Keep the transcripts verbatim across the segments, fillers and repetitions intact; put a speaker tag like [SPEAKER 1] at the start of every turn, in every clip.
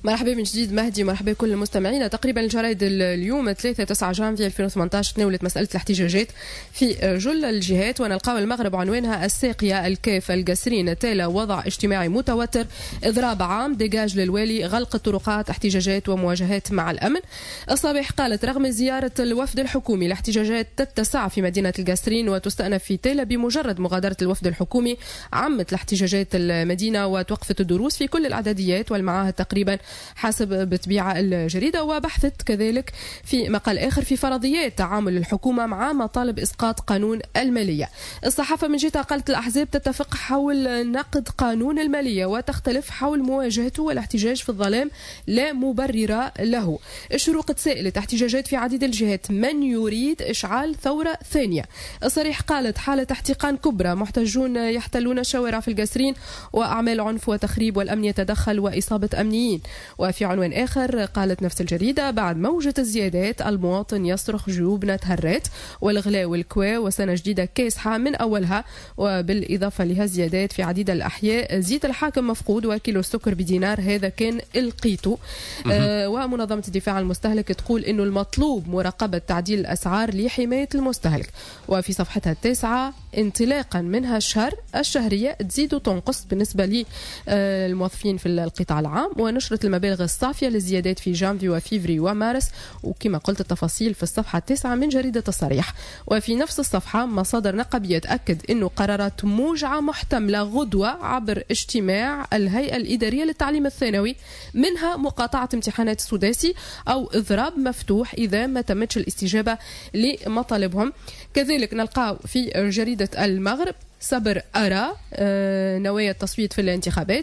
[SPEAKER 1] مرحبا من جديد مهدي، مرحبا كل المستمعين. تقريبا الجرائد اليوم ثلاثة تسعة جانفي ألفين وثمانية عشر تناولت مسألة الاحتجاجات في جل الجهات، ونلقاو المغرب عنوانها الساقية الكاف القاسرين تالا وضع اجتماعي متوتر، إضراب عام، ديجاج للوالي، غلق الطرقات، احتجاجات ومواجهات مع الأمن. الصباح قالت رغم زيارة الوفد الحكومي الاحتجاجات تتسع في مدينة القاسرين وتستأنف في تالا بمجرد مغادرة الوفد الحكومي. عمت الاحتجاجات المدينة وتوقفت الدروس في كل الإعداديات والمعاهد تقريبا حسب بتبيع الجريدة، وبحثت كذلك في مقال آخر في فرضيات تعامل الحكومة مع مطالب إسقاط قانون المالية. الصحافة من جهتها قالت الأحزاب تتفق حول نقد قانون المالية وتختلف حول مواجهته، والاحتجاج في الظلام لا مبرر له. الشروق تسائلت احتجاجات في عديد الجهات، من يريد إشعال ثورة ثانية؟ الصريح قالت حالة احتقان كبرى، محتجون يحتلون الشوارع في القاسرين وأعمال عنف وتخريب والأمن يتدخل وإصابة أمنيين. وفي عنوان آخر قالت نفس الجريدة بعد موجة الزيادات المواطن يصرخ جيوبنا تهرات، والغلاء والكوا وسنة جديدة كاسحة من أولها، وبالإضافة لها زيادات في عديد الأحياء. زيت الحاكم مفقود وكيلو السكر بدينار، هذا كان القيتو. آه ومنظمة الدفاع عن المستهلك تقول إنه المطلوب مراقبة تعديل الأسعار لحماية المستهلك. وفي صفحتها التاسعة انطلاقا من هالشهر الشهرية تزيد وتنقص بالنسبة للموظفين في القطاع العام، ونشرة المبالغ الصافية للزيادات في جانفي وفيفري ومارس، وكما قلت التفاصيل في الصفحة التاسعة من جريدة الصريح. وفي نفس الصفحة مصادر نقابية تأكد أنه قرارات موجعة محتملة غدوة عبر اجتماع الهيئة الإدارية للتعليم الثانوي، منها مقاطعة امتحانات السداسي أو إضراب مفتوح إذا ما تمتش الاستجابة لمطالبهم. كذلك نلقاه في جريدة المغرب صبر أرى آه نوايا التصويت في الانتخابات.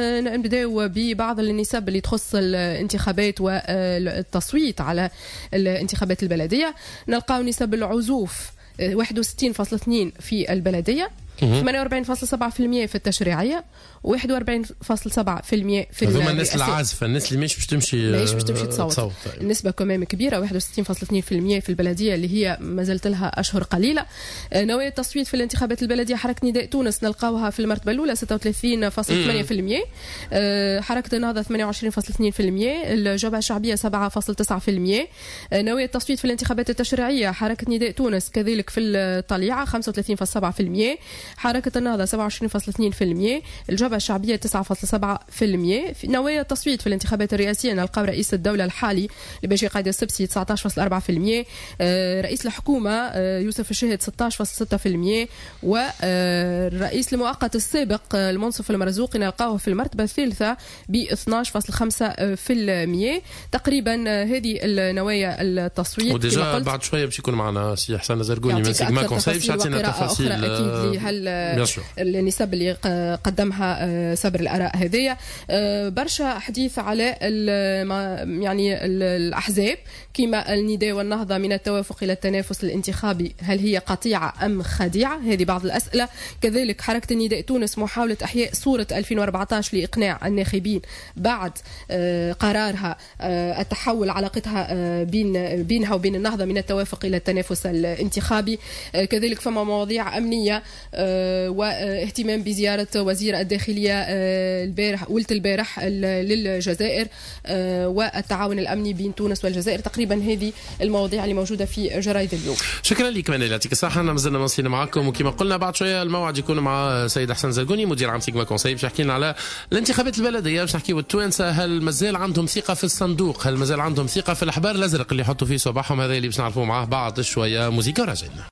[SPEAKER 1] نبدأ ببعض النسب اللي تخص الانتخابات والتصويت على الانتخابات البلدية. نلقاو نسب العزوف واحد وستين فاصلة اثنين في البلدية، ثمانية وأربعين فاصلة سبعة بالمئة في التشريعية، واحد وأربعين فاصلة سبعة بالمئة في
[SPEAKER 2] هذوما الناس العازفة، الناس اللي مش باش تمشي
[SPEAKER 1] مش باش تمشي تصوت, تصوت. النسبة كمان كبيرة، واحد وستين فاصلة اثنين بالمئة في البلدية اللي هي ما زالت لها أشهر قليلة. نوايا التصويت في الانتخابات البلدية حركة نداء تونس نلقاوها في المرتبة الأولى ستة وثلاثين فاصلة ثمانية بالمئة، حركة النهضة ثمانية وعشرين فاصلة اثنين بالمئة، الجبهة الشعبية سبعة فاصلة تسعة بالمئة. نوايا التصويت في الانتخابات التشريعية حركة نداء تونس كذلك في الطليعة خمسة وثلاثين فاصلة سبعة بالمئة، حركة النهضة سبعة وعشرين فاصلة اثنين بالمئة، الجبهة الشعبية تسعة فاصلة سبعة بالمئة. في نوايا التصويت في الانتخابات الرئاسية نلقاو رئيس الدولة الحالي اللي باجي قايد السبسي تسعة عشر فاصلة أربعة بالمئة، رئيس الحكومة يوسف الشاهد ستة عشر فاصلة ستة بالمئة، والرئيس المؤقت السابق المنصف المرزوقي نلقاوه في المرتبة الثالثة ب اثني عشر فاصلة خمسة بالمئة. تقريبا هذه النوايا التصويت.
[SPEAKER 2] وديجا بعد شوية باش يكون معنا سي حسن زرقوني من سيجما كونساي باش يعطينا تفاصيل
[SPEAKER 1] أكيد لهال النسب اللي قدمها صبر الآراء هذية. برشا حديث على يعني الأحزاب كما النداء والنهضة من التوافق إلى التنافس الانتخابي، هل هي قطيعة أم خديعة؟ هذه بعض الأسئلة. كذلك حركة النداء تونس محاولة إحياء صورة ألفين وأربعة عشر لإقناع الناخبين بعد قرارها التحول علاقتها بين بينها وبين النهضة من التوافق إلى التنافس الانتخابي. كذلك فما مواضيع أمنية واهتمام بزيارة وزير الداخلية البارح ولت البارح للجزائر والتعاون الأمني بين تونس والجزائر. تقريبا هذه المواضيع اللي موجودة في جرايد اليوم.
[SPEAKER 2] شكرا لك منال، يعطيك الصحة. احنا مازلنا مواصلين معكم، وكما قلنا بعد شوية الموعد يكون مع سيد حسن زرقوني مدير عام سيجما كونساي باش يحكي لنا على الانتخابات البلدية، باش نحكيو التوانسة هل مازال عندهم ثقة في الصندوق، هل مازال عندهم ثقة في الأحبار الأزرق اللي يحطوا فيه صباحهم، هذا اللي باش نعرفوه معاه بعد شوية. موسيقى راجعين.